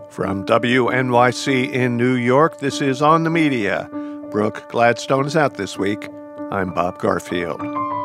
From WNYC in New York, this is On the Media. Brooke Gladstone is out this week. I'm Bob Garfield.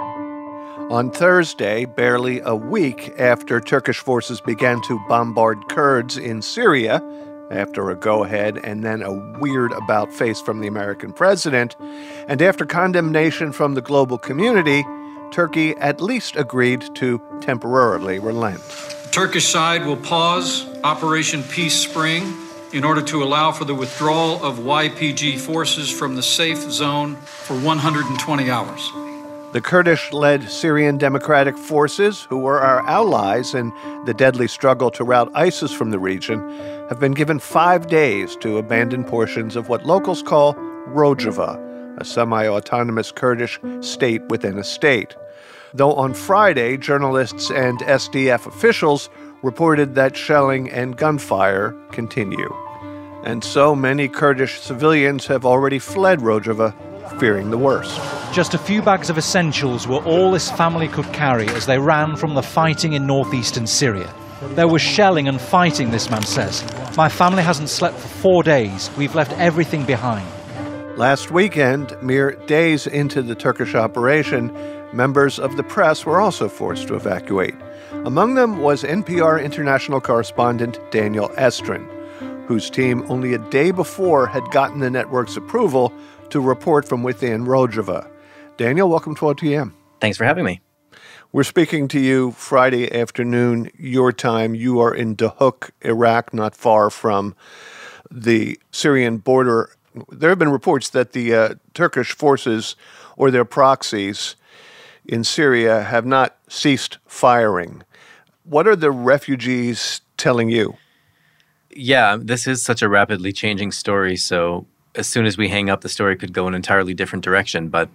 On Thursday, barely a week after Turkish forces began to bombard Kurds in Syria, after a go-ahead and then a weird about-face from the American president, and after condemnation from the global community, Turkey at least agreed to temporarily relent. Turkish side will pause Operation Peace Spring in order to allow for the withdrawal of YPG forces from the safe zone for 120 hours. The Kurdish-led Syrian Democratic Forces, who were our allies in the deadly struggle to rout ISIS from the region, have been given 5 days to abandon portions of what locals call Rojava, a semi-autonomous Kurdish state within a state. Though on Friday, journalists and SDF officials reported that shelling and gunfire continue. And so many Kurdish civilians have already fled Rojava, fearing the worst. Just a few bags of essentials were all this family could carry as they ran from the fighting in northeastern Syria. There was shelling and fighting, this man says. My family hasn't slept for 4 days. We've left everything behind. Last weekend, mere days into the Turkish operation, members of the press were also forced to evacuate. Among them was NPR international correspondent Daniel Estrin, whose team only a day before had gotten the network's approval to report from within Rojava. Daniel, welcome to OTM. Thanks for having me. We're speaking to you Friday afternoon, your time. You are in Duhok, Iraq, not far from the Syrian border. There have been reports that the Turkish forces or their proxies in Syria have not ceased firing. What are the refugees telling you? Yeah, this is such a rapidly changing story, so as soon as we hang up, the story could go in an entirely different direction. But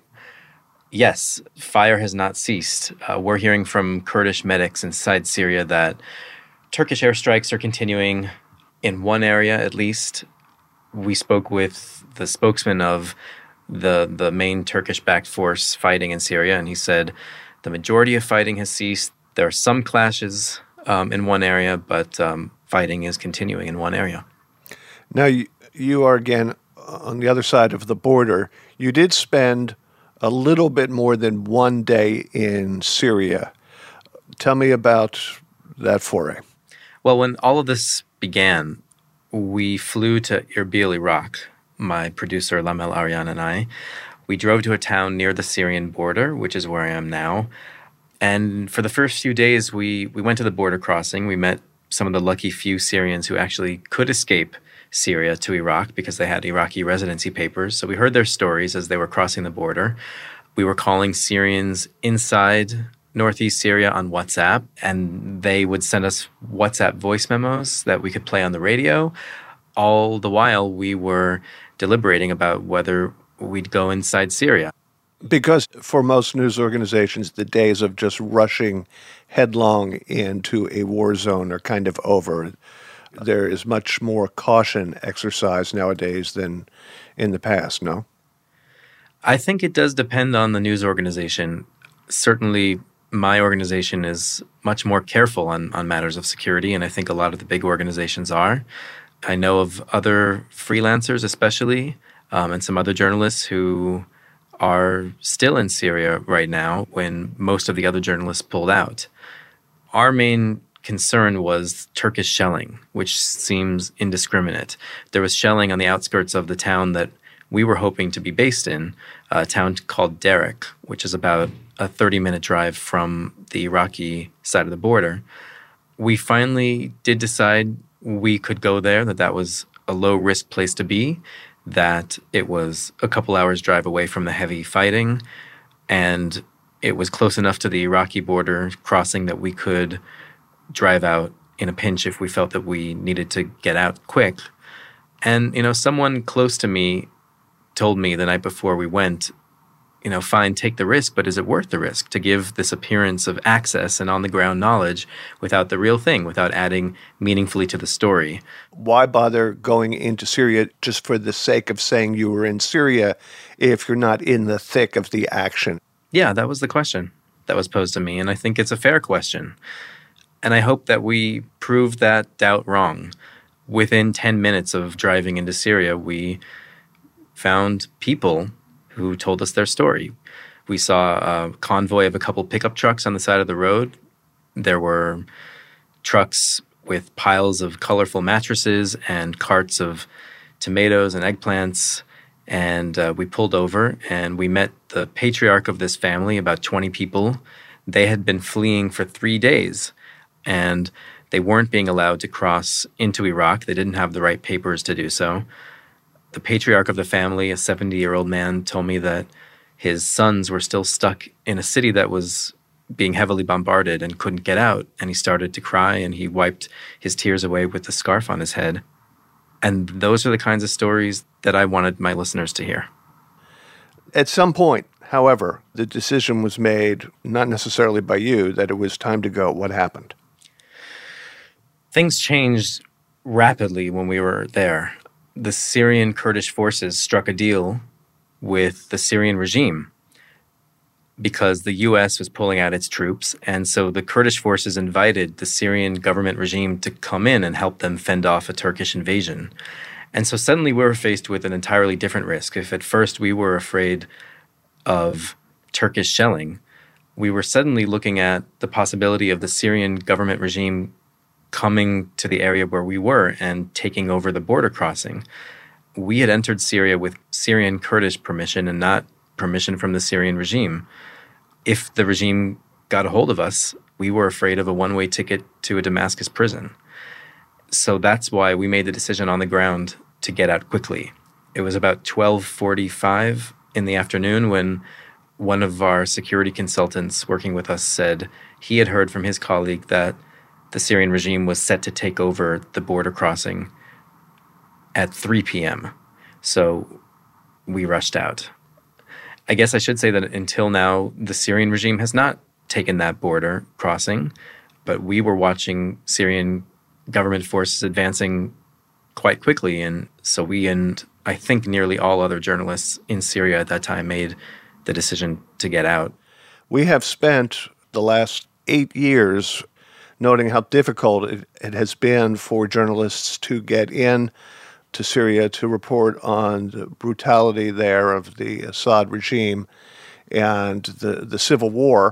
yes, fire has not ceased. We're hearing from Kurdish medics inside Syria that Turkish airstrikes are continuing in one area at least. We spoke with the spokesman of the main Turkish-backed force fighting in Syria, and he said the majority of fighting has ceased. There are some clashes in one area, but fighting is continuing in one area. Now, you are again on the other side of the border. You did spend a little bit more than 1 day in Syria. Tell me about that foray. Well, when all of this began, we flew to Erbil, Iraq. My producer, Lamel Aryan, and I. We drove to a town near the Syrian border, which is where I am now. And for the first few days, we went to the border crossing. We met some of the lucky few Syrians who actually could escape Syria to Iraq because they had Iraqi residency papers. So we heard their stories as they were crossing the border. We were calling Syrians inside northeast Syria on WhatsApp, and they would send us WhatsApp voice memos that we could play on the radio. All the while, we were deliberating about whether we'd go inside Syria. Because for most news organizations, the days of just rushing headlong into a war zone are kind of over. There is much more caution exercised nowadays than in the past, no? I think it does depend on the news organization. Certainly, my organization is much more careful on matters of security, and I think a lot of the big organizations are. I know of other freelancers especially, and some other journalists who are still in Syria right now when most of the other journalists pulled out. Our main concern was Turkish shelling, which seems indiscriminate. There was shelling on the outskirts of the town that we were hoping to be based in, a town called Derek, which is about a 30-minute drive from the Iraqi side of the border. We finally did decide we could go there, that was a low-risk place to be, that it was a couple hours drive away from the heavy fighting, and it was close enough to the Iraqi border crossing that we could drive out in a pinch if we felt that we needed to get out quick. And, someone close to me told me the night before we went, fine, take the risk, but is it worth the risk to give this appearance of access and on-the-ground knowledge without the real thing, without adding meaningfully to the story? Why bother going into Syria just for the sake of saying you were in Syria if you're not in the thick of the action? Yeah, that was the question that was posed to me, and I think it's a fair question. And I hope that we prove that doubt wrong. within 10 minutes of driving into Syria, we found people who told us their story. We saw a convoy of a couple pickup trucks on the side of the road. There were trucks with piles of colorful mattresses and carts of tomatoes and eggplants. And we pulled over and we met the patriarch of this family, about 20 people. They had been fleeing for 3 days and they weren't being allowed to cross into Iraq. They didn't have the right papers to do so. The patriarch of the family, a 70-year-old man, told me that his sons were still stuck in a city that was being heavily bombarded and couldn't get out. And he started to cry and he wiped his tears away with the scarf on his head. And those are the kinds of stories that I wanted my listeners to hear. At some point, however, the decision was made, not necessarily by you, that it was time to go. What happened? Things changed rapidly when we were there. The Syrian Kurdish forces struck a deal with the Syrian regime because the U.S. was pulling out its troops. And so the Kurdish forces invited the Syrian government regime to come in and help them fend off a Turkish invasion. And so suddenly we were faced with an entirely different risk. If at first we were afraid of Turkish shelling, we were suddenly looking at the possibility of the Syrian government regime coming to the area where we were and taking over the border crossing. We had entered Syria with Syrian Kurdish permission and not permission from the Syrian regime. If the regime got a hold of us, we were afraid of a one-way ticket to a Damascus prison. So that's why we made the decision on the ground to get out quickly. It was about 12:45 in the afternoon when one of our security consultants working with us said he had heard from his colleague that the Syrian regime was set to take over the border crossing at 3 p.m. So we rushed out. I guess I should say that until now, the Syrian regime has not taken that border crossing, but we were watching Syrian government forces advancing quite quickly. And so we and I think nearly all other journalists in Syria at that time made the decision to get out. We have spent the last 8 years noting how difficult it has been for journalists to get in to Syria to report on the brutality there of the Assad regime and the civil war,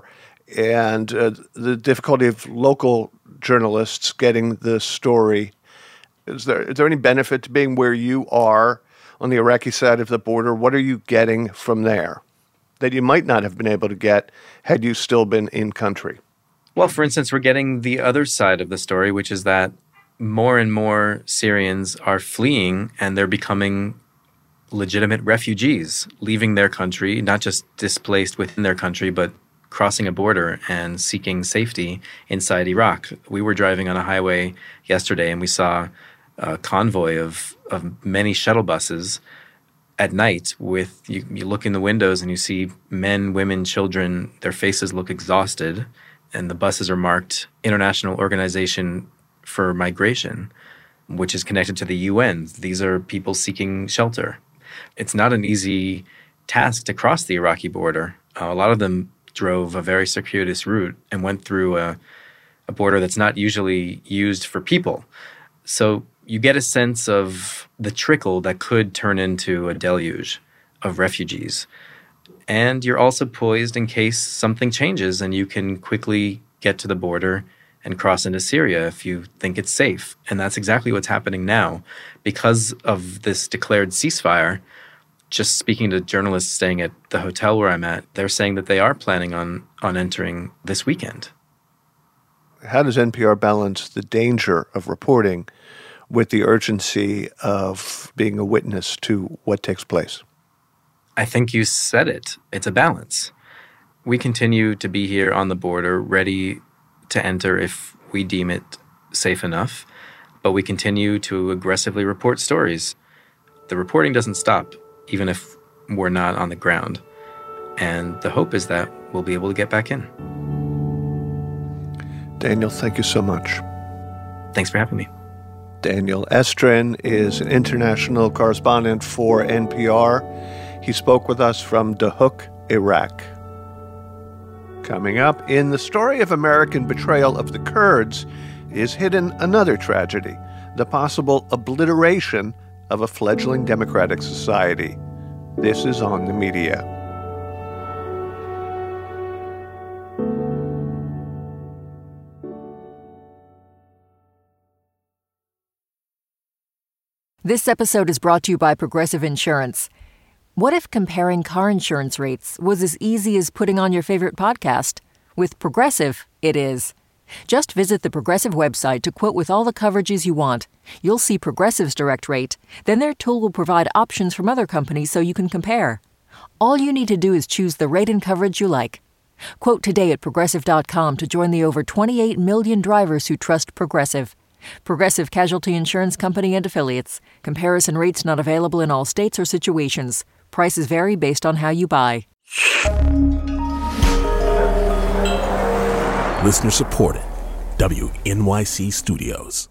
and the difficulty of local journalists getting the story. Is there any benefit to being where you are on the Iraqi side of the border? What are you getting from there that you might not have been able to get had you still been in country? Well, for instance, we're getting the other side of the story, which is that more and more Syrians are fleeing and they're becoming legitimate refugees, leaving their country, not just displaced within their country, but crossing a border and seeking safety inside Iraq. We were driving on a highway yesterday and we saw a convoy of many shuttle buses at night with, you look in the windows and you see men, women, children, their faces look exhausted, and the buses are marked International Organization for Migration, which is connected to the UN. These are people seeking shelter. It's not an easy task to cross the Iraqi border. A lot of them drove a very circuitous route and went through a border that's not usually used for people. So you get a sense of the trickle that could turn into a deluge of refugees. And you're also poised in case something changes and you can quickly get to the border and cross into Syria if you think it's safe. And that's exactly what's happening now. Because of this declared ceasefire, just speaking to journalists staying at the hotel where I'm at, they're saying that they are planning on entering this weekend. How does NPR balance the danger of reporting with the urgency of being a witness to what takes place? I think you said it. It's a balance. We continue to be here on the border, ready to enter if we deem it safe enough, but we continue to aggressively report stories. The reporting doesn't stop, even if we're not on the ground. And the hope is that we'll be able to get back in. Daniel, thank you so much. Thanks for having me. Daniel Estrin is an international correspondent for NPR. He spoke with us from Duhok, Iraq. Coming up, in the story of American betrayal of the Kurds is hidden another tragedy, the possible obliteration of a fledgling democratic society. This is On the Media. This episode is brought to you by Progressive Insurance. What if comparing car insurance rates was as easy as putting on your favorite podcast? With Progressive, it is. Just visit the Progressive website to quote with all the coverages you want. You'll see Progressive's direct rate. Then their tool will provide options from other companies so you can compare. All you need to do is choose the rate and coverage you like. Quote today at Progressive.com to join the over 28 million drivers who trust Progressive. Progressive Casualty Insurance Company and Affiliates. Comparison rates not available in all states or situations. Prices vary based on how you buy. Listener supported. WNYC Studios.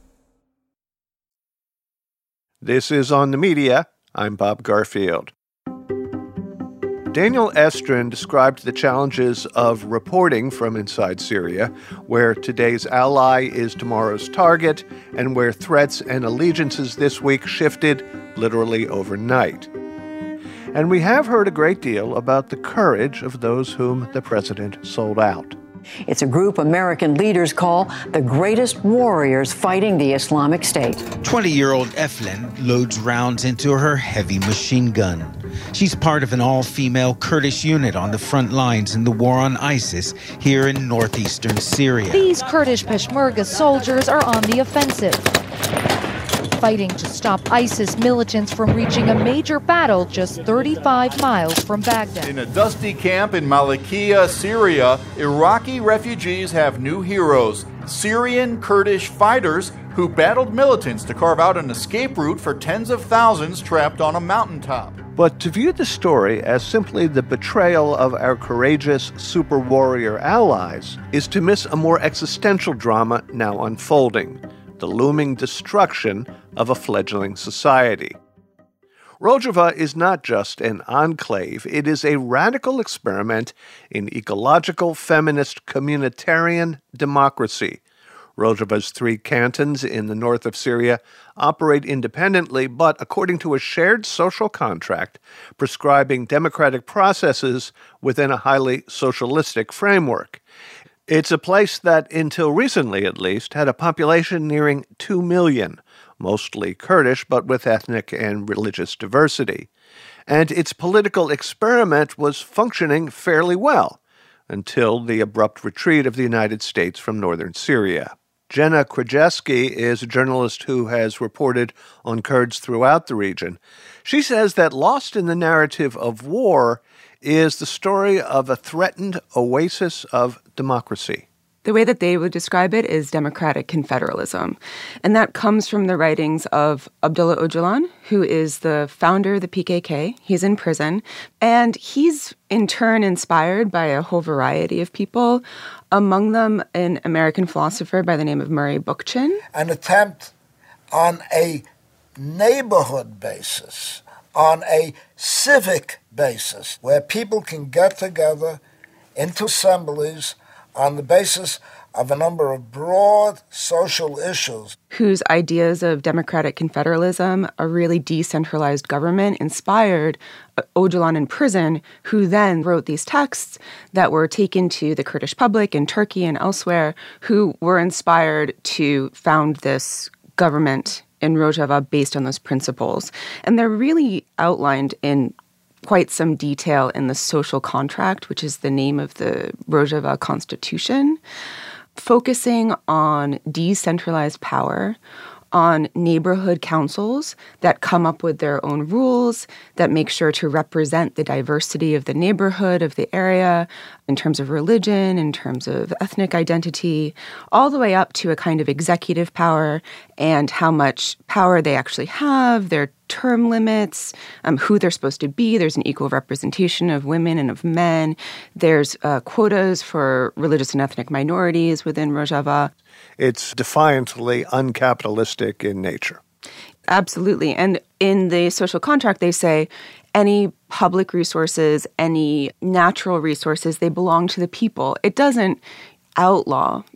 This is On the Media. I'm Bob Garfield. Daniel Estrin described the challenges of reporting from inside Syria, where today's ally is tomorrow's target, and where threats and allegiances this week shifted literally overnight. And we have heard a great deal about the courage of those whom the president sold out. It's a group American leaders call the greatest warriors fighting the Islamic State. 20-year-old Eflin loads rounds into her heavy machine gun. She's part of an all-female Kurdish unit on the front lines in the war on ISIS here in northeastern Syria. These Kurdish Peshmerga soldiers are on the offensive, fighting to stop ISIS militants from reaching a major battle just 35 miles from Baghdad. In a dusty camp in Malakiya, Syria, Iraqi refugees have new heroes, Syrian Kurdish fighters who battled militants to carve out an escape route for tens of thousands trapped on a mountaintop. But to view the story as simply the betrayal of our courageous super warrior allies is to miss a more existential drama now unfolding: the looming destruction of a fledgling society. Rojava is not just an enclave, it is a radical experiment in ecological, feminist, communitarian democracy. Rojava's 3 cantons in the north of Syria operate independently, but according to a shared social contract prescribing democratic processes within a highly socialistic framework. It's a place that, until recently at least, had a population nearing 2 million, mostly Kurdish, but with ethnic and religious diversity. And its political experiment was functioning fairly well, until the abrupt retreat of the United States from northern Syria. Jenna Krajewski is a journalist who has reported on Kurds throughout the region. She says that lost in the narrative of war is the story of a threatened oasis of democracy. The way that they would describe it is democratic confederalism. And that comes from the writings of Abdullah Öcalan, who is the founder of the PKK. He's in prison. And he's, in turn, inspired by a whole variety of people, among them an American philosopher by the name of Murray Bookchin. An attempt on a neighborhood basis, on a civic basis, where people can get together into assemblies on the basis of a number of broad social issues. Whose ideas of democratic confederalism, a really decentralized government, inspired Öcalan in prison, who then wrote these texts that were taken to the Kurdish public in Turkey and elsewhere, who were inspired to found this government in Rojava based on those principles. And they're really outlined in quite some detail in the social contract, which is the name of the Rojava constitution, focusing on decentralized power, on neighborhood councils that come up with their own rules, that make sure to represent the diversity of the neighborhood, of the area, in terms of religion, in terms of ethnic identity, all the way up to a kind of executive power and how much power they actually have, their term limits, who they're supposed to be. There's an equal representation of women and of men. There's quotas for religious and ethnic minorities within Rojava. It's defiantly uncapitalistic in nature. Absolutely. And in the social contract, they say any public resources, any natural resources, they belong to the people. It doesn't outlaw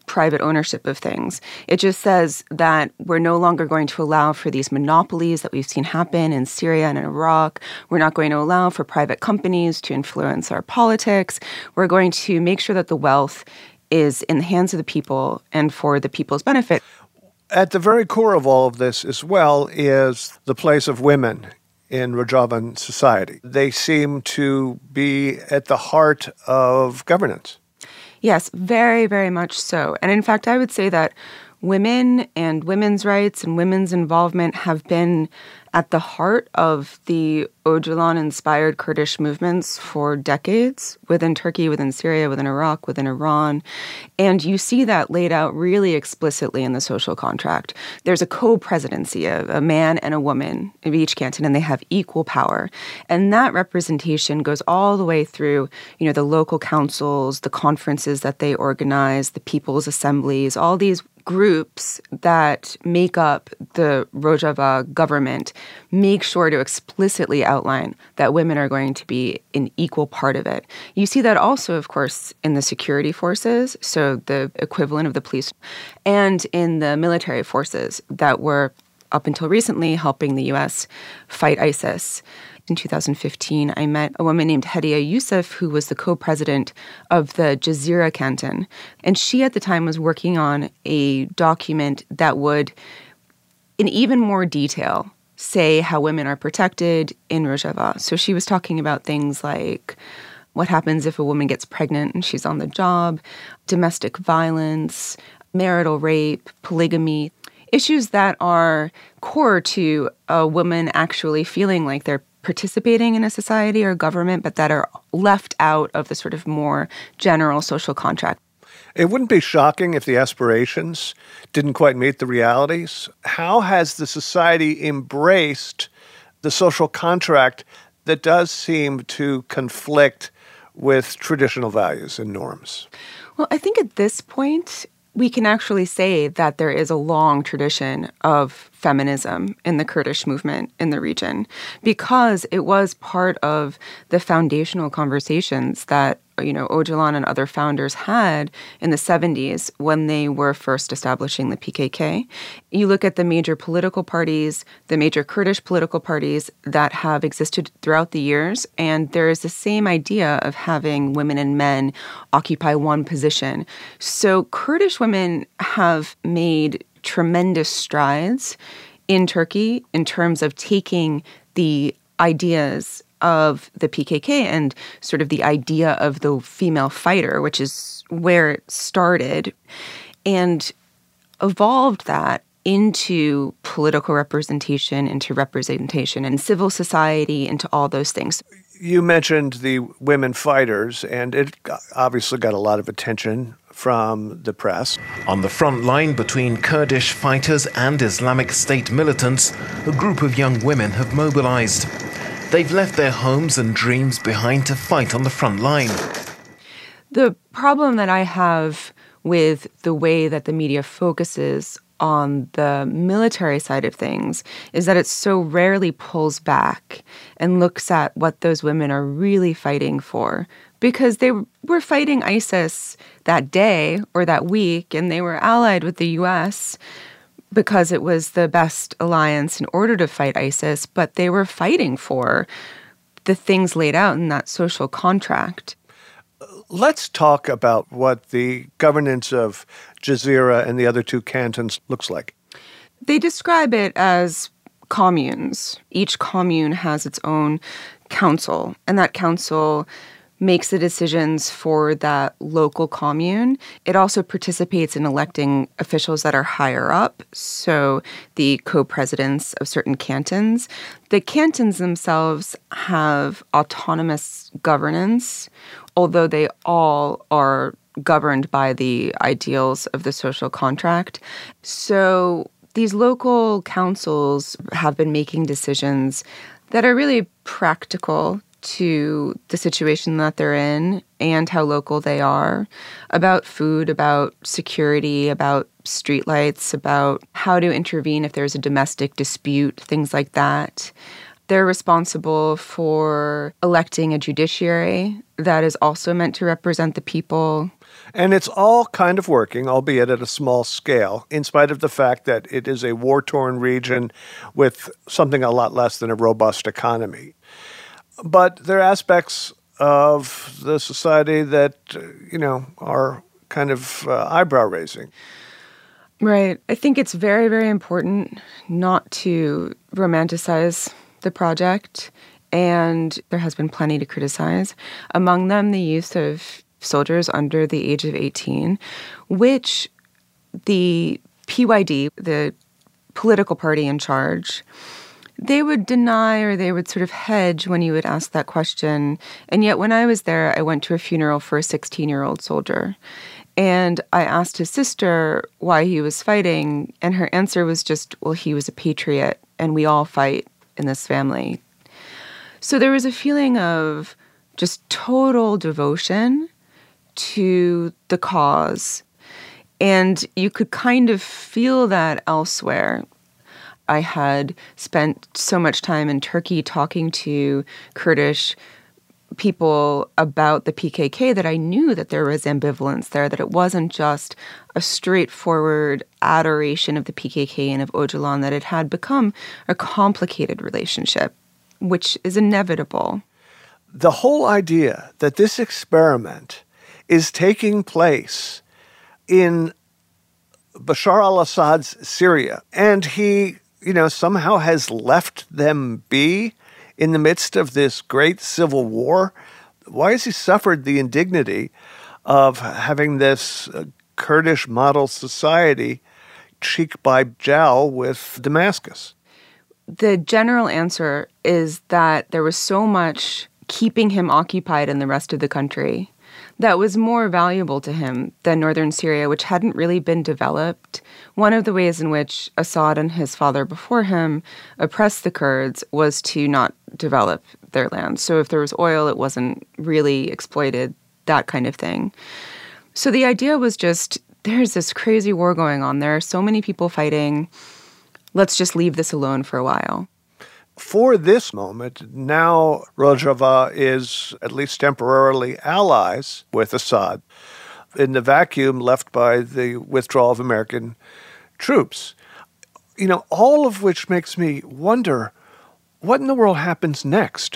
private ownership of things. It just says that we're no longer going to allow for these monopolies that we've seen happen in Syria and in Iraq. We're not going to allow for private companies to influence our politics. We're going to make sure that the wealth is in the hands of the people and for the people's benefit. At the very core of all of this as well is the place of women in Rojavan society. They seem to be at the heart of governance. Yes, very, very much so. And in fact, I would say that women and women's rights and women's involvement have been at the heart of the Öcalan-inspired Kurdish movements for decades within Turkey, within Syria, within Iraq, within Iran. And you see that laid out really explicitly in the social contract. There's a co-presidency, a man and a woman of each canton, and they have equal power. And that representation goes all the way through, the local councils, the conferences that they organize, the people's assemblies, all these groups that make up the Rojava government make sure to explicitly outline that women are going to be an equal part of it. You see that also, of course, in the security forces, so the equivalent of the police, and in the military forces that were, up until recently, helping the U.S. fight ISIS. In 2015, I met a woman named Hediye Youssef, who was the co-president of the Jazira canton. And she, at the time, was working on a document that would, in even more detail, say how women are protected in Rojava. So she was talking about things like what happens if a woman gets pregnant and she's on the job, domestic violence, marital rape, polygamy, issues that are core to a woman actually feeling like they're participating in a society or government, but that are left out of the sort of more general social contract. It wouldn't be shocking if the aspirations didn't quite meet the realities. How has the society embraced the social contract that does seem to conflict with traditional values and norms? Well, I think at this point, we can actually say that there is a long tradition of feminism in the Kurdish movement in the region because it was part of the foundational conversations that Öcalan and other founders had in the 70s when they were first establishing the PKK. You look at the major political parties, the major Kurdish political parties that have existed throughout the years, and there is the same idea of having women and men occupy one position. So Kurdish women have made tremendous strides in Turkey in terms of taking the ideas of the PKK and sort of the idea of the female fighter, which is where it started, and evolved that into political representation, into representation in civil society, into all those things. You mentioned the women fighters, and it obviously got a lot of attention from the press. On the front line between Kurdish fighters and Islamic State militants, a group of young women have mobilized. They've left their homes and dreams behind to fight on the front line. The problem that I have with the way that the media focuses on the military side of things is that it so rarely pulls back and looks at what those women are really fighting for. Because they were fighting ISIS that day or that week, and they were allied with the U.S., because it was the best alliance in order to fight ISIS, but they were fighting for the things laid out in that social contract. Let's talk about what the governance of Jazira and the other two cantons looks like. They describe it as communes. Each commune has its own council, and that council makes the decisions for that local commune. It also participates in electing officials that are higher up, so the co-presidents of certain cantons. The cantons themselves have autonomous governance, although they all are governed by the ideals of the social contract. So these local councils have been making decisions that are really practical to the situation that they're in and how local they are, about food, about security, about streetlights, about how to intervene if there's a domestic dispute, things like that. They're responsible for electing a judiciary that is also meant to represent the people. And it's all kind of working, albeit at a small scale, in spite of the fact that it is a war-torn region with something a lot less than a robust economy. But there are aspects of the society that, are kind of eyebrow-raising. Right. I think it's very, very important not to romanticize the project, and there has been plenty to criticize. Among them, the use of soldiers under the age of 18, which the PYD, the political party in charge, they would deny or they would sort of hedge when you would ask that question. And yet when I was there, I went to a funeral for a 16-year-old soldier. And I asked his sister why he was fighting, and her answer was just, well, he was a patriot, and we all fight in this family. So there was a feeling of just total devotion to the cause. And you could kind of feel that elsewhere. I had spent so much time in Turkey talking to Kurdish people about the PKK that I knew that there was ambivalence there, that it wasn't just a straightforward adoration of the PKK and of Öcalan, that it had become a complicated relationship, which is inevitable. The whole idea that this experiment is taking place in Bashar al-Assad's Syria, and he, somehow has left them be in the midst of this great civil war. Why has he suffered the indignity of having this Kurdish model society cheek by jowl with Damascus? The general answer is that there was so much keeping him occupied in the rest of the country that was more valuable to him than northern Syria, which hadn't really been developed. One of the ways in which Assad and his father before him oppressed the Kurds was to not develop their land. So if there was oil, it wasn't really exploited, that kind of thing. So the idea was just, there's this crazy war going on. There are so many people fighting. Let's just leave this alone for a while. For this moment, now Rojava is, at least temporarily, allies with Assad in the vacuum left by the withdrawal of American troops. All of which makes me wonder, what in the world happens next?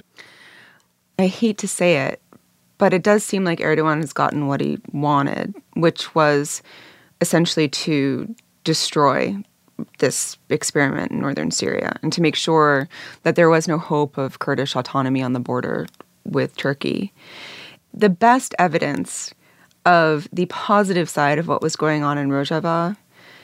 I hate to say it, but it does seem like Erdogan has gotten what he wanted, which was essentially to destroy this experiment in northern Syria and to make sure that there was no hope of Kurdish autonomy on the border with Turkey. The best evidence of the positive side of what was going on in Rojava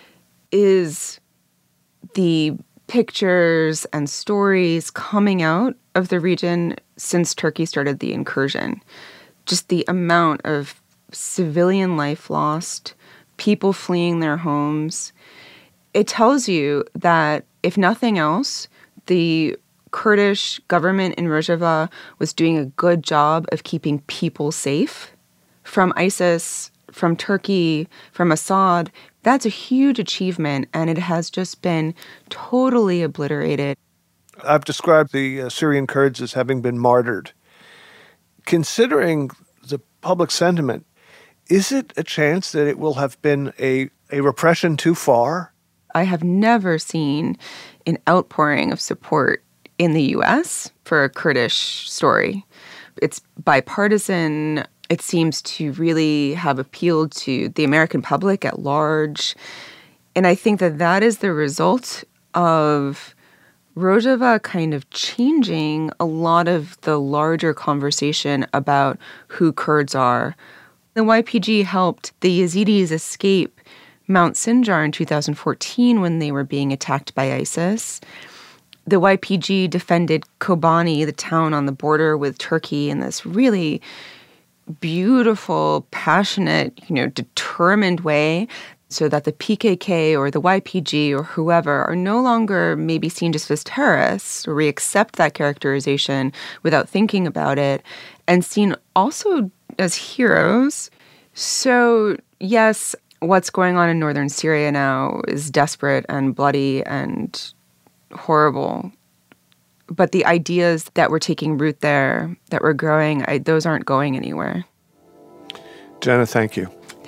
is the pictures and stories coming out of the region since Turkey started the incursion. Just the amount of civilian life lost, people fleeing their homes. It tells you that, if nothing else, the Kurdish government in Rojava was doing a good job of keeping people safe from ISIS, from Turkey, from Assad. That's a huge achievement, and it has just been totally obliterated. I've described the Syrian Kurds as having been martyred. Considering the public sentiment, is it a chance that it will have been a repression too far? I have never seen an outpouring of support in the U.S. for a Kurdish story. It's bipartisan. It seems to really have appealed to the American public at large. And I think that that is the result of Rojava kind of changing a lot of the larger conversation about who Kurds are. The YPG helped the Yazidis escape Mount Sinjar in 2014 when they were being attacked by ISIS. The YPG defended Kobani, the town on the border with Turkey, in this really beautiful, passionate, determined way, so that the PKK or the YPG or whoever are no longer maybe seen just as terrorists, or we accept that characterization without thinking about it, and seen also as heroes. So, yes, what's going on in northern Syria now is desperate and bloody and horrible. But the ideas that were taking root there, that were growing, those aren't going anywhere. Jenna, thank you.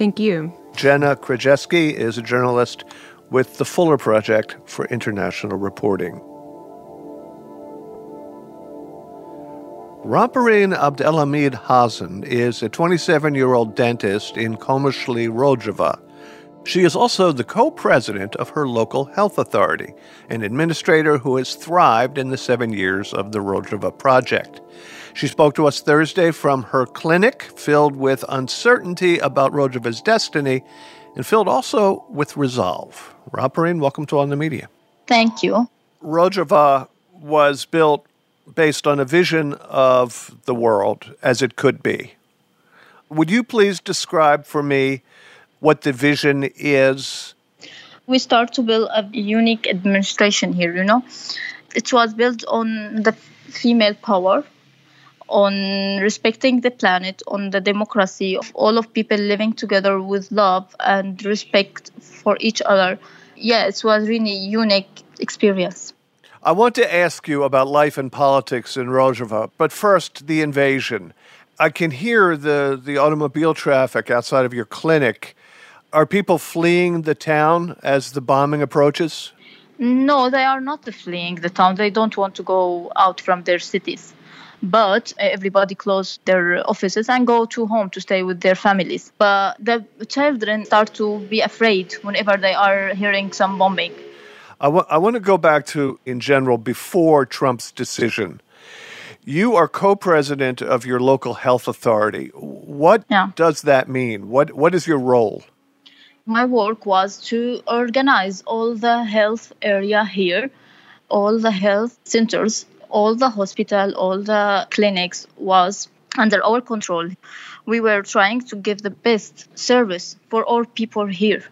Thank you. Jenna Krajewski is a journalist with the Fuller Project for International Reporting. Rampareen Abdelhamid Hasan is a 27-year-old dentist in Komishli Rojava. She is also the co-president of her local health authority, an administrator who has thrived in the 7 years of the Rojava project. She spoke to us Thursday from her clinic, filled with uncertainty about Rojava's destiny and filled also with resolve. Rampareen, welcome to On the Media. Thank you. Rojava was built based on a vision of the world as it could be. Would you please describe for me what the vision is? We start to build a unique administration here, It was built on the female power, on respecting the planet, on the democracy of all of people living together with love and respect for each other. Yeah, it was really unique experience. I want to ask you about life and politics in Rojava, but first, the invasion. I can hear the automobile traffic outside of your clinic. Are people fleeing the town as the bombing approaches? No, they are not fleeing the town. They don't want to go out from their cities. But everybody closed their offices and go to home to stay with their families. But the children start to be afraid whenever they are hearing some bombing. I want to go back to, in general, before Trump's decision. You are co-president of your local health authority. What does that mean? What is your role? My work was to organize all the health area here, all the health centers, all the hospital, all the clinics was under our control. We were trying to give the best service for all people here,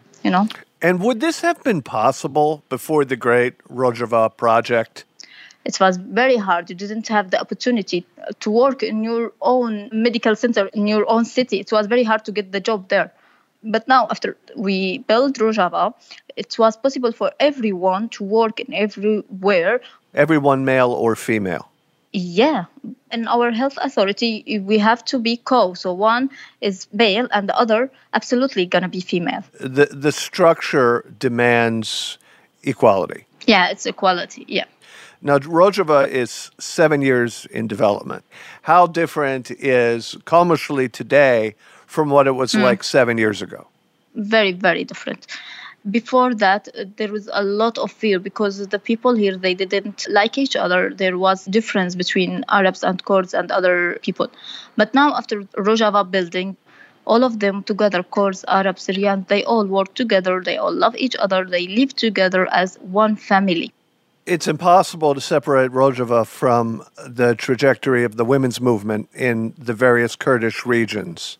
And would this have been possible before the Great Rojava Project? It was very hard. You didn't have the opportunity to work in your own medical center, in your own city. It was very hard to get the job there. But now, after we built Rojava, it was possible for everyone to work in everywhere. Everyone, male or female? Yeah. In our health authority, we have to be so one is male and the other absolutely going to be female. The structure demands equality. Yeah, it's equality, yeah. Now, Rojava is 7 years in development. How different is Komishli today from what it was like 7 years ago? Very, very different. Before that, there was a lot of fear because the people here, they didn't like each other. There was difference between Arabs and Kurds and other people. But now, after Rojava building, all of them together, Kurds, Arabs, Syrians, they all work together. They all love each other. They live together as one family. It's impossible to separate Rojava from the trajectory of the women's movement in the various Kurdish regions.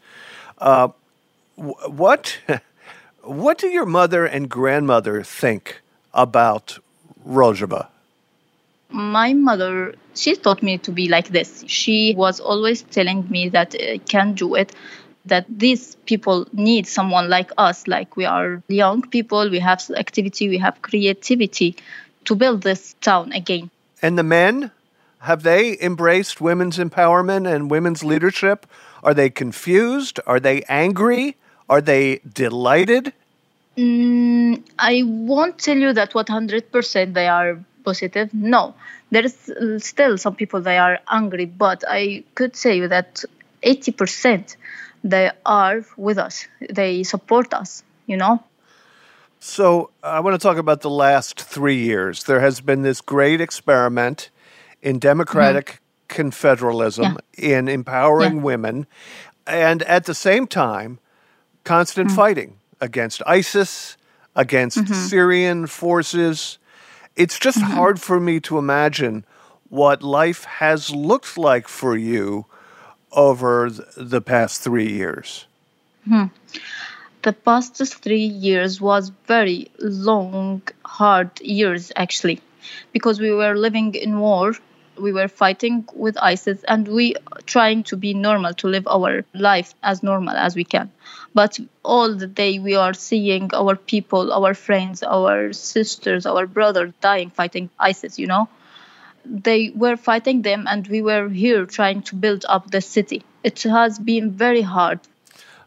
What do your mother and grandmother think about Rojava? My mother, she taught me to be like this. She was always telling me that I can do it, that these people need someone like us, like we are young people, we have activity, we have creativity to build this town again. And the men, have they embraced women's empowerment and women's leadership? Are they confused? Are they angry? Are they delighted? I won't tell you that 100% they are positive. No, there is still some people they are angry, but I could say that 80% they are with us. They support us, So I want to talk about the last 3 years. There has been this great experiment in democratic confederalism, in empowering women, and at the same time, constant fighting against ISIS, against Syrian forces. It's just hard for me to imagine what life has looked like for you over the past 3 years. The past 3 years was very long, hard years, actually, because we were living in war. We were fighting with ISIS and we trying to be normal, to live our life as normal as we can. But all the day we are seeing our people, our friends, our sisters, our brothers dying fighting ISIS, They were fighting them and we were here trying to build up the city. It has been very hard.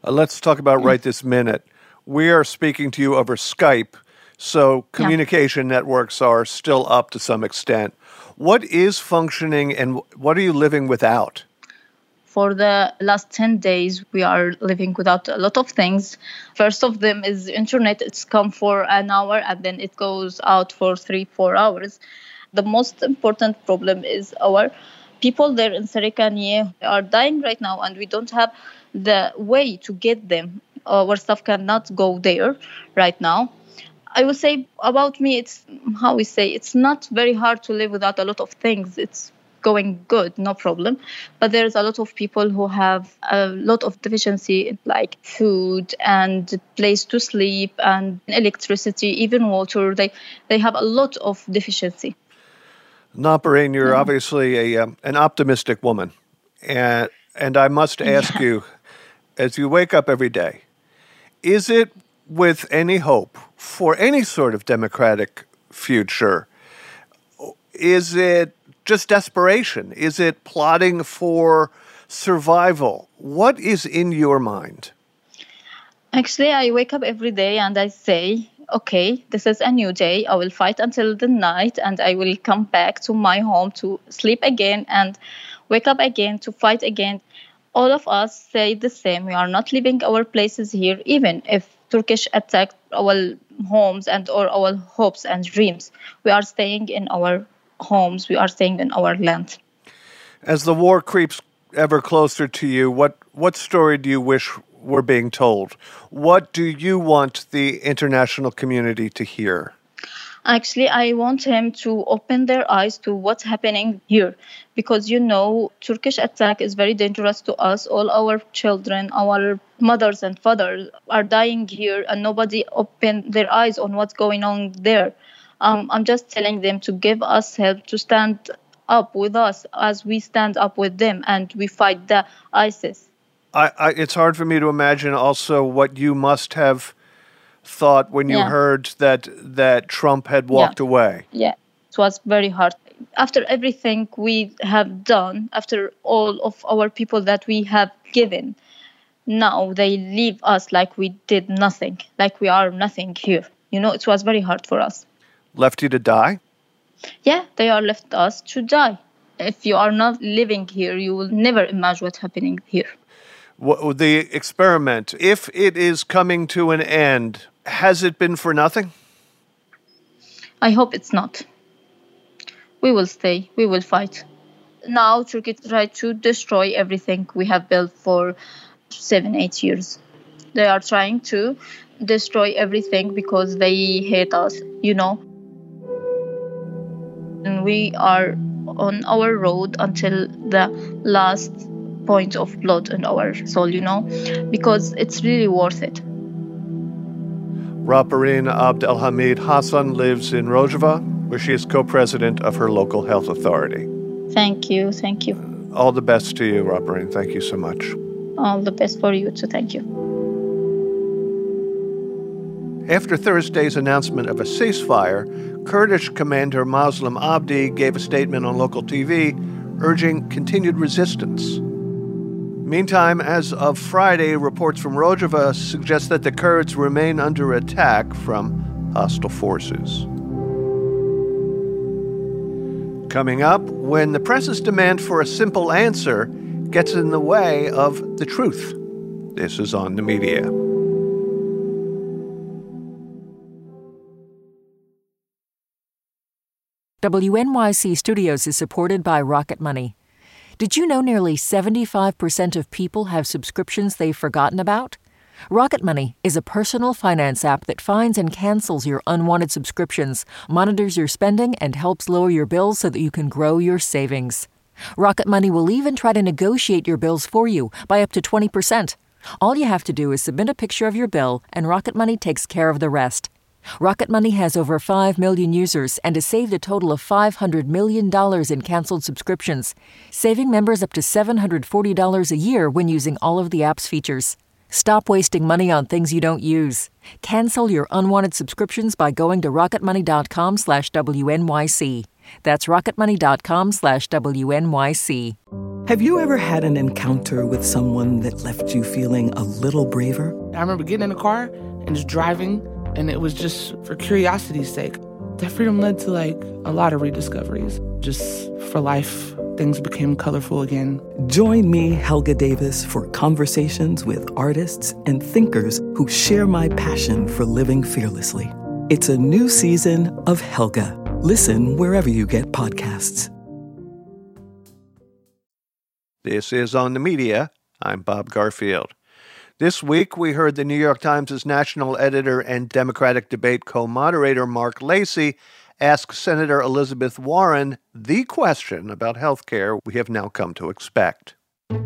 Let's talk about right this minute. We are speaking to you over Skype, so communication networks are still up to some extent. What is functioning and what are you living without? For the last 10 days, we are living without a lot of things. First of them is internet. It's come for an hour and then it goes out for 3-4 hours. The most important problem is our people there in Sarikaniye are dying right now and we don't have the way to get them. Our stuff cannot go there right now. I would say about me, it's not very hard to live without a lot of things. It's going good, no problem. But there's a lot of people who have a lot of deficiency, like food and place to sleep and electricity, even water. They have a lot of deficiency. Naparine, you're obviously an optimistic woman. And I must ask you, as you wake up every day, is it with any hope for any sort of democratic future? Is it just desperation? Is it plotting for survival? What is in your mind? Actually, I wake up every day and I say, okay, this is a new day. I will fight until the night and I will come back to my home to sleep again and wake up again to fight again. All of us say the same. We are not leaving our places here, even if Turkish attacked our homes and or our hopes and dreams. We are staying in our homes. We are staying in our land. As the war creeps ever closer to you, what story do you wish were being told? What do you want the international community to hear? Actually, I want him to open their eyes to what's happening here. Because, Turkish attack is very dangerous to us. All our children, our mothers and fathers are dying here and nobody opened their eyes on what's going on there. I'm just telling them to give us help, to stand up with us as we stand up with them and we fight the ISIS. It's hard for me to imagine also what you must have thought when you heard that Trump had walked away. Yeah, it was very hard. After everything we have done, after all of our people that we have given, now they leave us like we did nothing, like we are nothing here. It was very hard for us. Left you to die? Yeah, they are left us to die. If you are not living here, you will never imagine what's happening here. The experiment, if it is coming to an end, has it been for nothing? I hope it's not. We will stay. We will fight. Now Turkey tried to destroy everything we have built for 7-8 years. They are trying to destroy everything because they hate us, And we are on our road until the last point of blood in our soul, because it's really worth it. Raparine Abd El-Hamid Hassan lives in Rojava, where she is co-president of her local health authority. Thank you. All the best to you, Raparine. Thank you so much. All the best for you too. Thank you. After Thursday's announcement of a ceasefire, Kurdish commander Muslim Abdi gave a statement on local TV urging continued resistance. Meantime, as of Friday, reports from Rojava suggest that the Kurds remain under attack from hostile forces. Coming up, when the press's demand for a simple answer gets in the way of the truth. This is On the Media. WNYC Studios is supported by Rocket Money. Did you know nearly 75% of people have subscriptions they've forgotten about? Rocket Money is a personal finance app that finds and cancels your unwanted subscriptions, monitors your spending, and helps lower your bills so that you can grow your savings. Rocket Money will even try to negotiate your bills for you by up to 20%. All you have to do is submit a picture of your bill, and Rocket Money takes care of the rest. Rocket Money has over 5 million users and has saved a total of $500 million in canceled subscriptions, saving members up to $740 a year when using all of the app's features. Stop wasting money on things you don't use. Cancel your unwanted subscriptions by going to rocketmoney.com/WNYC. That's rocketmoney.com/WNYC. Have you ever had an encounter with someone that left you feeling a little braver? I remember getting in the car and just driving, and it was just for curiosity's sake. That freedom led to a lot of rediscoveries. Just for life, things became colorful again. Join me, Helga Davis, for conversations with artists and thinkers who share my passion for living fearlessly. It's a new season of Helga. Listen wherever you get podcasts. This is On the Media. I'm Bob Garfield. This week, we heard the New York Times' national editor and Democratic debate co-moderator Mark Lacey ask Senator Elizabeth Warren the question about health care we have now come to expect.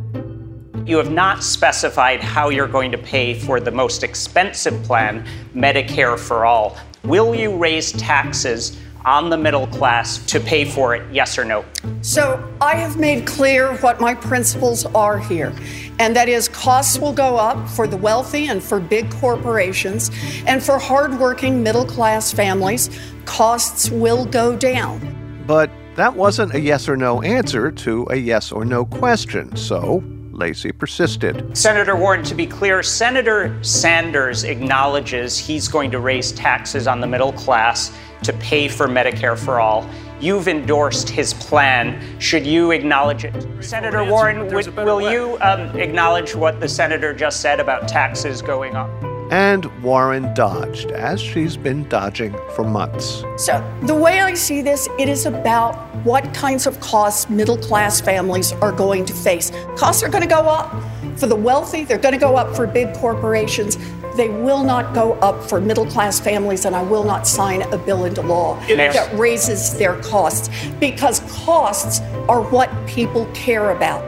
You have not specified how you're going to pay for the most expensive plan, Medicare for All. Will you raise taxes on the middle class to pay for it, yes or no? So I have made clear what my principles are here, and that is costs will go up for the wealthy and for big corporations, and for hardworking middle-class families, costs will go down. But that wasn't a yes or no answer to a yes or no question, so Lacey persisted. Senator Warren, to be clear, Senator Sanders acknowledges he's going to raise taxes on the middle class to pay for Medicare for All. You've endorsed his plan. Should you acknowledge it? Senator Warren, will you acknowledge what the senator just said about taxes going up? And Warren dodged, as she's been dodging for months. So the way I see this, it is about what kinds of costs middle-class families are going to face. Costs are going to go up for the wealthy. They're going to go up for big corporations. They will not go up for middle-class families, and I will not sign a bill into law that raises their costs, because costs are what people care about.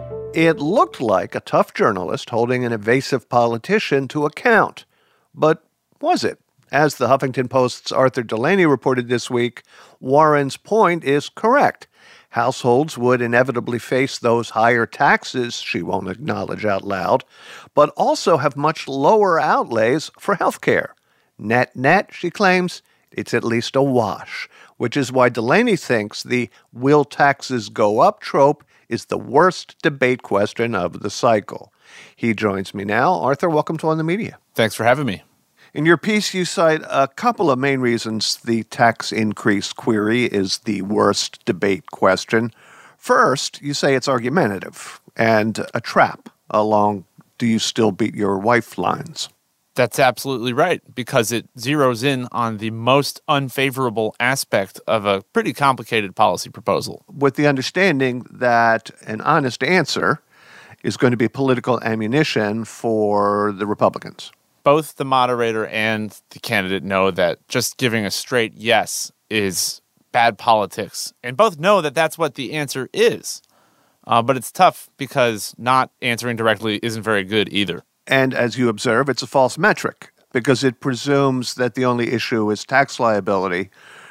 It looked like a tough journalist holding an evasive politician to account. But was it? As the Huffington Post's Arthur Delaney reported this week, Warren's point is correct. Households would inevitably face those higher taxes she won't acknowledge out loud, but also have much lower outlays for health care. Net, she claims, it's at least a wash, which is why Delaney thinks the will taxes go up trope is the worst debate question of the cycle. He joins me now. Arthur, welcome to On the Media. Thanks for having me. In your piece, you cite a couple of main reasons the tax increase query is the worst debate question. First, you say it's argumentative and a trap along "do you still beat your wife" lines. That's absolutely right, because it zeroes in on the most unfavorable aspect of a pretty complicated policy proposal. With the understanding that an honest answer is going to be political ammunition for the Republicans. Both the moderator and the candidate know that just giving a straight yes is bad politics, and both know that that's what the answer is. But it's tough because not answering directly isn't very good either. And as you observe, it's a false metric because it presumes that the only issue is tax liability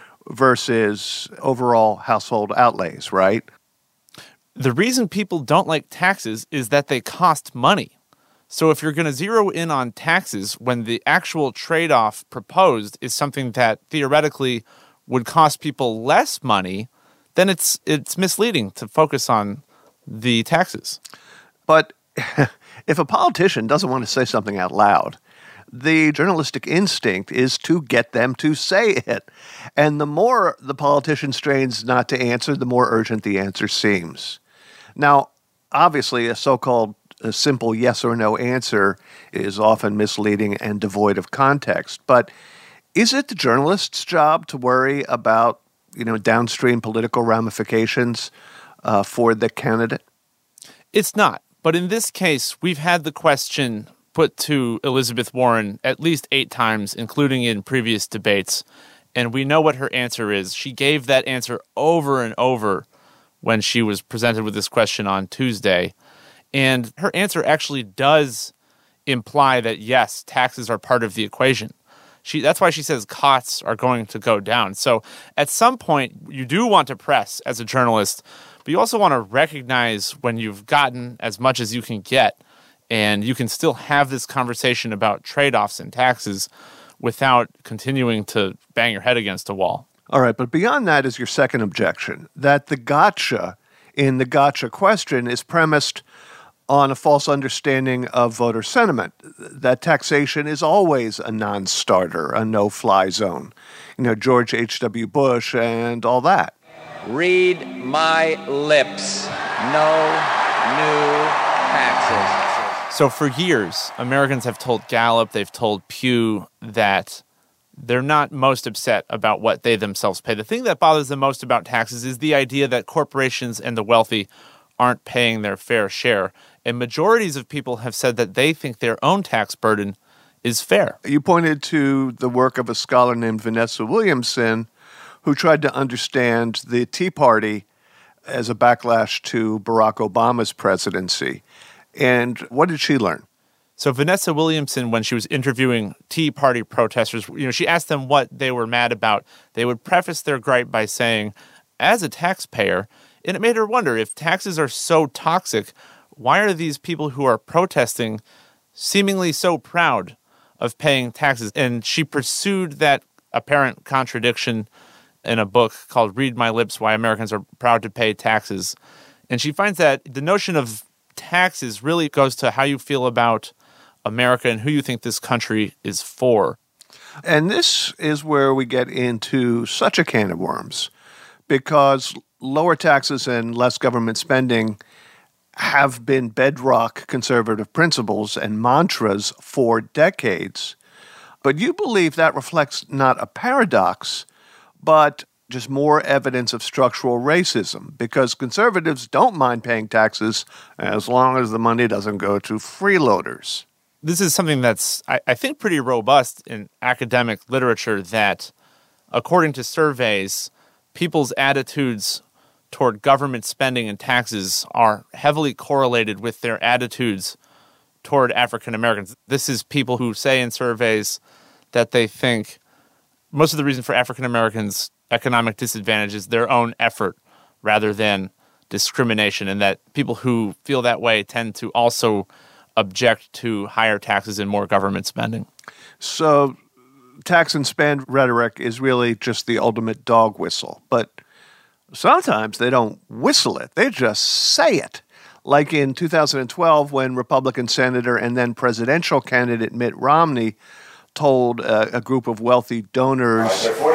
versus overall household outlays, right? The reason people don't like taxes is that they cost money. So if you're going to zero in on taxes when the actual trade-off proposed is something that theoretically would cost people less money, then it's misleading to focus on the taxes. But if a politician doesn't want to say something out loud, the journalistic instinct is to get them to say it. And the more the politician strains not to answer, the more urgent the answer seems. Now, obviously, a so-called simple yes or no answer is often misleading and devoid of context. But is it the journalist's job to worry about, downstream political ramifications for the candidate? It's not. But in this case, we've had the question put to Elizabeth Warren at least 8 times, including in previous debates, and we know what her answer is. She gave that answer over and over when she was presented with this question on Tuesday, and her answer actually does imply that, yes, taxes are part of the equation. That's why she says costs are going to go down. So at some point, you do want to press as a journalist, but you also want to recognize when you've gotten as much as you can get, and you can still have this conversation about trade-offs and taxes without continuing to bang your head against a wall. All right, but beyond that is your second objection, that the gotcha in the gotcha question is premised on a false understanding of voter sentiment, that taxation is always a non-starter, a no-fly zone. George H.W. Bush and all that. Read my lips. No new taxes. So for years, Americans have told Gallup, they've told Pew that they're not most upset about what they themselves pay. The thing that bothers them most about taxes is the idea that corporations and the wealthy aren't paying their fair share. And majorities of people have said that they think their own tax burden is fair. You pointed to the work of a scholar named Vanessa Williamson, who tried to understand the Tea Party as a backlash to Barack Obama's presidency. And what did she learn? So Vanessa Williamson, when she was interviewing Tea Party protesters, she asked them what they were mad about. They would preface their gripe by saying, as a taxpayer, and it made her wonder, if taxes are so toxic, why are these people who are protesting seemingly so proud of paying taxes? And she pursued that apparent contradiction in a book called Read My Lips, Why Americans Are Proud to Pay Taxes. And she finds that the notion of taxes really goes to how you feel about America and who you think this country is for. And this is where we get into such a can of worms, because lower taxes and less government spending have been bedrock conservative principles and mantras for decades. But you believe that reflects not a paradox, but just more evidence of structural racism, because conservatives don't mind paying taxes as long as the money doesn't go to freeloaders. This is something that's, I think, pretty robust in academic literature, that according to surveys, people's attitudes toward government spending and taxes are heavily correlated with their attitudes toward African Americans. This is people who say in surveys that they think most of the reason for African Americans' economic disadvantage is their own effort rather than discrimination, and that people who feel that way tend to also object to higher taxes and more government spending. So tax and spend rhetoric is really just the ultimate dog whistle. But sometimes they don't whistle it, they just say it. Like in 2012 when Republican Senator and then presidential candidate Mitt Romney told a group of wealthy donors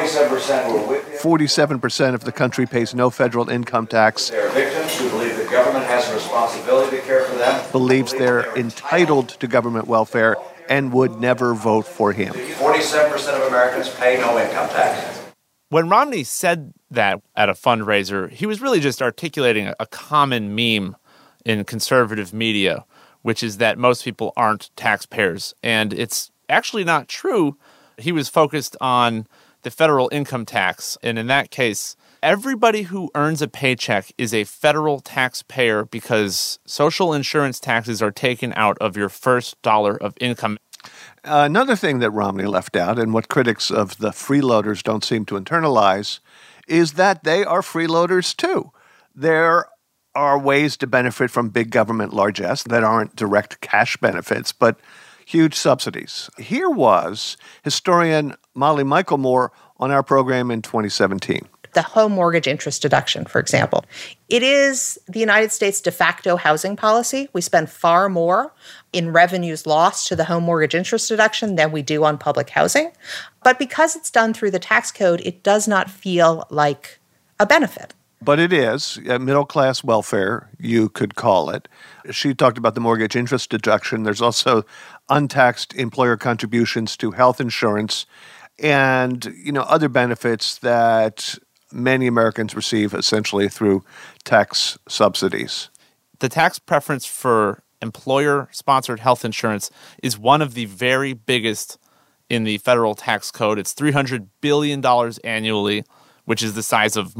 47% of the country pays no federal income tax. They are victims who believe the government has a responsibility to care for them. Believes they're entitled to government welfare and would never vote for him. 47% of Americans pay no income tax. When Romney said that at a fundraiser, he was really just articulating a common meme in conservative media, which is that most people aren't taxpayers. And it's actually not true. He was focused on the federal income tax. And in that case, everybody who earns a paycheck is a federal taxpayer because social insurance taxes are taken out of your first dollar of income. Another thing that Romney left out, and what critics of the freeloaders don't seem to internalize, is that they are freeloaders too. There are ways to benefit from big government largesse that aren't direct cash benefits, but huge subsidies. Here was historian Molly Michaelmore on our program in 2017. The home mortgage interest deduction, for example. It is the United States de facto housing policy. We spend far more in revenues lost to the home mortgage interest deduction than we do on public housing. But because it's done through the tax code, it does not feel like a benefit. But it is middle-class welfare, you could call it. She talked about the mortgage interest deduction. There's also untaxed employer contributions to health insurance and, other benefits that many Americans receive essentially through tax subsidies. The tax preference for employer-sponsored health insurance is one of the very biggest in the federal tax code. It's $300 billion annually, which is the size of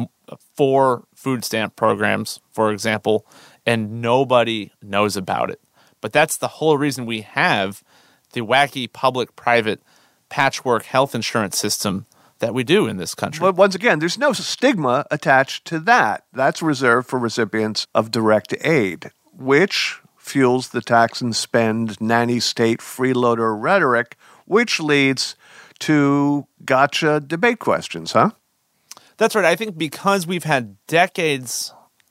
4 food stamp programs, for example, and nobody knows about it. But that's the whole reason we have the wacky public-private patchwork health insurance system that we do in this country. But once again, there's no stigma attached to that. That's reserved for recipients of direct aid, which fuels the tax and spend nanny state freeloader rhetoric, which leads to gotcha debate questions, huh? That's right. I think because we've had decades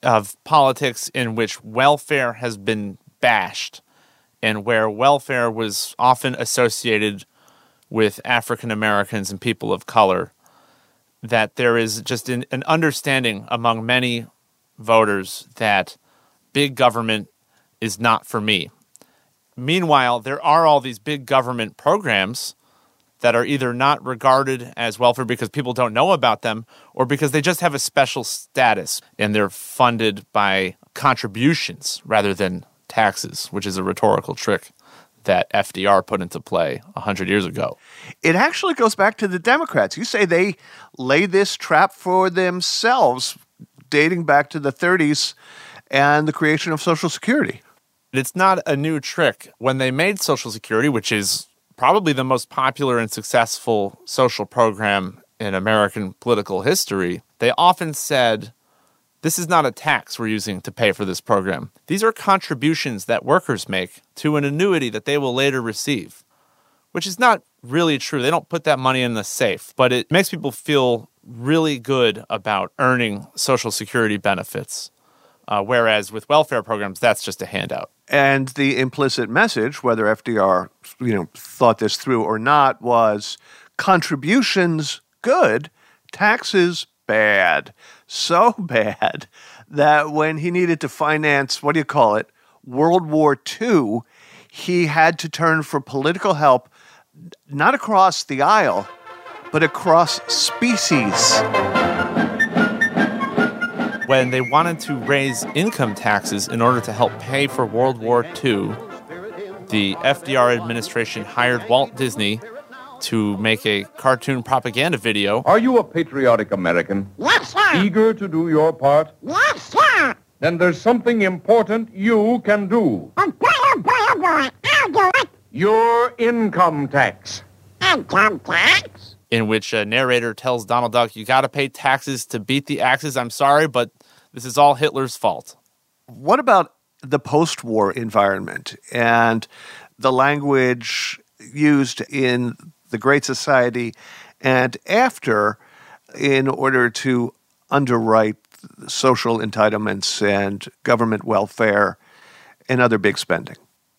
of politics in which welfare has been bashed and where welfare was often associated with African Americans and people of color, that there is just an understanding among many voters that big government is not for me. Meanwhile, there are all these big government programs that are either not regarded as welfare because people don't know about them or because they just have a special status and they're funded by contributions rather than taxes, which is a rhetorical trick that FDR put into play 100 years ago. It actually goes back to the Democrats. You say they lay this trap for themselves dating back to the 30s and the creation of Social Security. It's not a new trick. When they made Social Security, which is probably the most popular and successful social program in American political history, they often said, this is not a tax we're using to pay for this program. These are contributions that workers make to an annuity that they will later receive, which is not really true. They don't put that money in the safe, but it makes people feel really good about earning Social Security benefits. Whereas with welfare programs, that's just a handout. And the implicit message, whether FDR, thought this through or not, was contributions good, taxes bad. So bad that when he needed to finance, World War II, he had to turn for political help, not across the aisle, but across species. When they wanted to raise income taxes in order to help pay for World War II, the FDR administration hired Walt Disney to make a cartoon propaganda video. Are you a patriotic American? Yes, sir. Eager to do your part? Yes, sir. Then there's something important you can do. Oh, boy, I'll do it. Your income tax. Income tax? In which a narrator tells Donald Duck, you got to pay taxes to beat the Axis. I'm sorry, but this is all Hitler's fault. What about the post-war environment and the language used in the Great Society and after in order to underwrite social entitlements and government welfare and other big spending?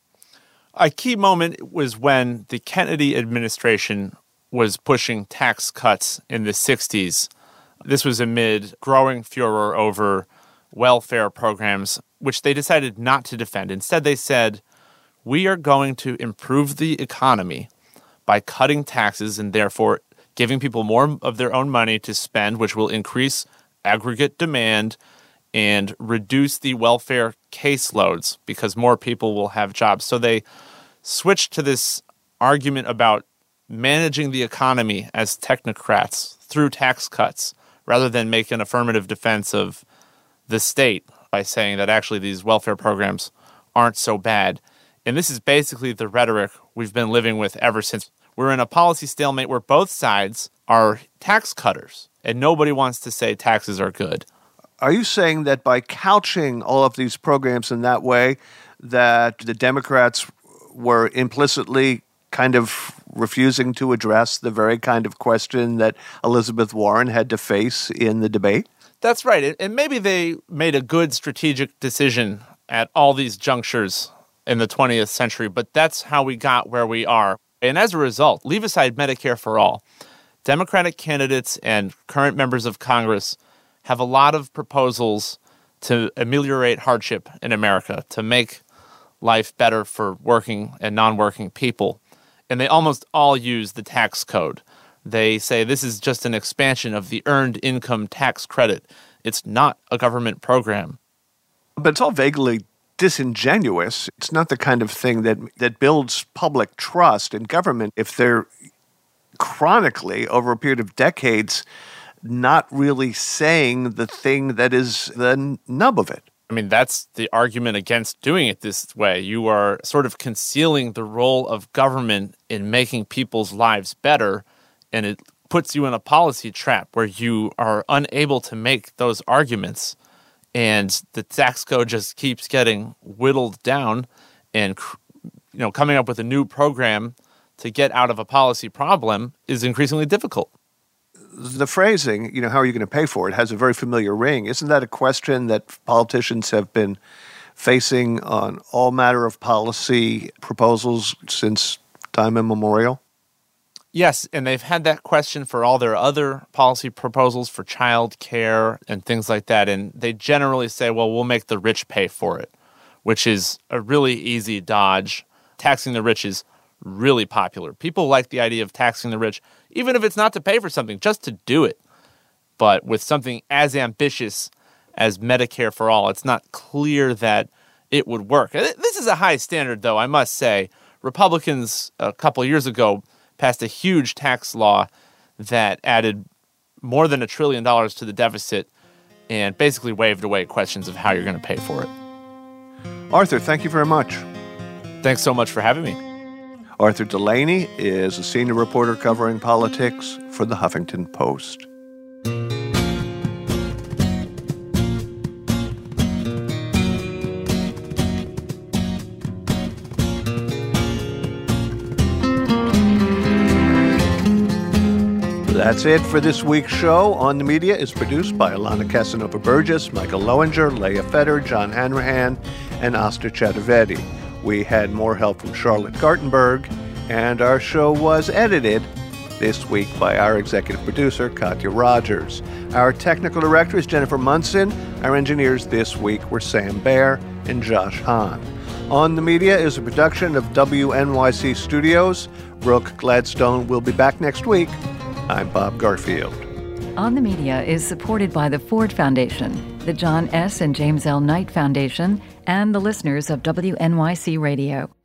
A key moment was when the Kennedy administration was pushing tax cuts in the 60s. This was amid growing furor over welfare programs, which they decided not to defend. Instead, they said, we are going to improve the economy by cutting taxes and therefore giving people more of their own money to spend, which will increase aggregate demand and reduce the welfare caseloads because more people will have jobs. So they switched to this argument about managing the economy as technocrats through tax cuts rather than make an affirmative defense of the state by saying that actually these welfare programs aren't so bad. And this is basically the rhetoric we've been living with ever since. We're in a policy stalemate where both sides are tax cutters, and nobody wants to say taxes are good. Are you saying that by couching all of these programs in that way, that the Democrats were implicitly kind of refusing to address the very kind of question that Elizabeth Warren had to face in the debate? That's right. And maybe they made a good strategic decision at all these junctures in the 20th century, but that's how we got where we are. And as a result, leave aside Medicare for all, Democratic candidates and current members of Congress have a lot of proposals to ameliorate hardship in America, to make life better for working and non-working people. And they almost all use the tax code. They say this is just an expansion of the earned income tax credit. It's not a government program. But it's all vaguely disingenuous. It's not the kind of thing that builds public trust in government if they're chronically, over a period of decades, not really saying the thing that is the nub of it. I mean, that's the argument against doing it this way. You are sort of concealing the role of government in making people's lives better, and it puts you in a policy trap where you are unable to make those arguments, and the tax code just keeps getting whittled down, and coming up with a new program to get out of a policy problem is increasingly difficult. the phrasing, how are you going to pay for it, has a very familiar ring. Isn't that a question that politicians have been facing on all matter of policy proposals since time immemorial? Yes, and they've had that question for all their other policy proposals for child care and things like that. And they generally say, well, we'll make the rich pay for it, which is a really easy dodge. Taxing the rich is really popular. People like the idea of taxing the rich, even if it's not to pay for something, just to do it. But with something as ambitious as Medicare for all, it's not clear that it would work. This is a high standard, though, I must say. Republicans a couple of years ago passed a huge tax law that added more than $1 trillion to the deficit and basically waved away questions of how you're going to pay for it. Arthur, thank you very much. Thanks so much for having me. Arthur Delaney is a senior reporter covering politics for the Huffington Post. That's it for this week's show. On the Media is produced by Alana Casanova-Burgess, Michael Lowinger, Leah Fetter, John Hanrahan, and Asta Chaturvedi. We had more help from Charlotte Gartenberg, and our show was edited this week by our executive producer, Katya Rogers. Our technical director is Jennifer Munson. Our engineers this week were Sam Baer and Josh Hahn. On the Media is a production of WNYC Studios. Brooke Gladstone will be back next week. I'm Bob Garfield. On the Media is supported by the Ford Foundation, the John S. and James L. Knight Foundation, and the listeners of WNYC Radio.